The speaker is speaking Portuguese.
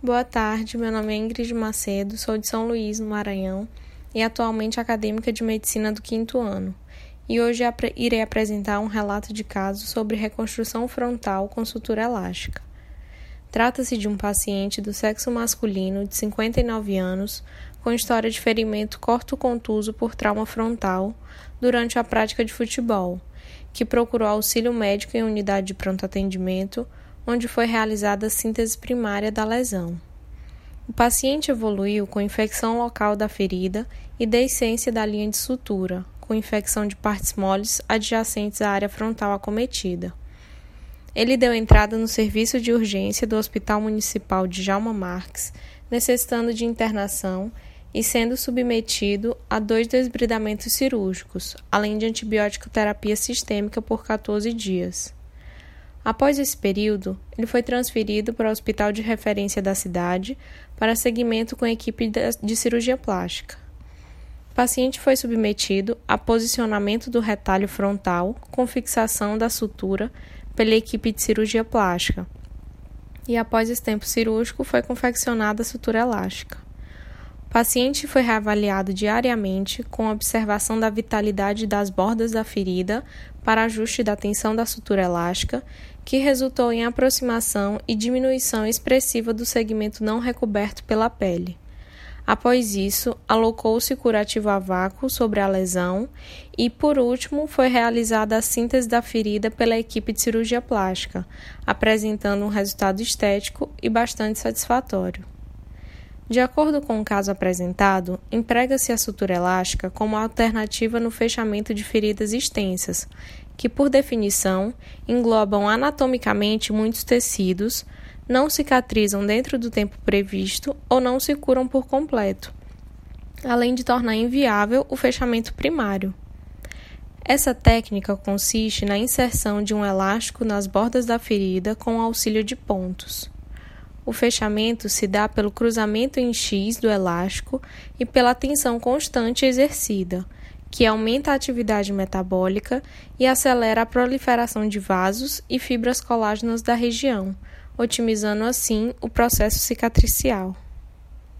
Boa tarde, meu nome é Ingrid Macedo, sou de São Luís, no Maranhão, e atualmente acadêmica de Medicina do 5º ano. E hoje irei apresentar um relato de caso sobre reconstrução frontal com sutura elástica. Trata-se de um paciente do sexo masculino de 59 anos, com história de ferimento corto-contuso por trauma frontal durante a prática de futebol, que procurou auxílio médico em unidade de pronto atendimento, onde foi realizada a síntese primária da lesão. O paciente evoluiu com infecção local da ferida e deiscência da linha de sutura, com infecção de partes moles adjacentes à área frontal acometida. Ele deu entrada no serviço de urgência do Hospital Municipal de Djalma Marques, necessitando de internação e sendo submetido a 2 desbridamentos cirúrgicos, além de antibiótico terapia sistêmica por 14 dias. Após esse período, ele foi transferido para o hospital de referência da cidade para seguimento com a equipe de cirurgia plástica. O paciente foi submetido a posicionamento do retalho frontal com fixação da sutura pela equipe de cirurgia plástica. E após esse tempo cirúrgico, foi confeccionada a sutura elástica. O paciente foi reavaliado diariamente com observação da vitalidade das bordas da ferida para ajuste da tensão da sutura elástica, que resultou em aproximação e diminuição expressiva do segmento não recoberto pela pele. Após isso, alocou-se curativo a vácuo sobre a lesão e, por último, foi realizada a síntese da ferida pela equipe de cirurgia plástica, apresentando um resultado estético e bastante satisfatório. De acordo com o caso apresentado, emprega-se a sutura elástica como alternativa no fechamento de feridas extensas, que, por definição, englobam anatomicamente muitos tecidos, não cicatrizam dentro do tempo previsto ou não se curam por completo, além de tornar inviável o fechamento primário. Essa técnica consiste na inserção de um elástico nas bordas da ferida com o auxílio de pontos. O fechamento se dá pelo cruzamento em X do elástico e pela tensão constante exercida, que aumenta a atividade metabólica e acelera a proliferação de vasos e fibras colágenas da região, otimizando assim o processo cicatricial.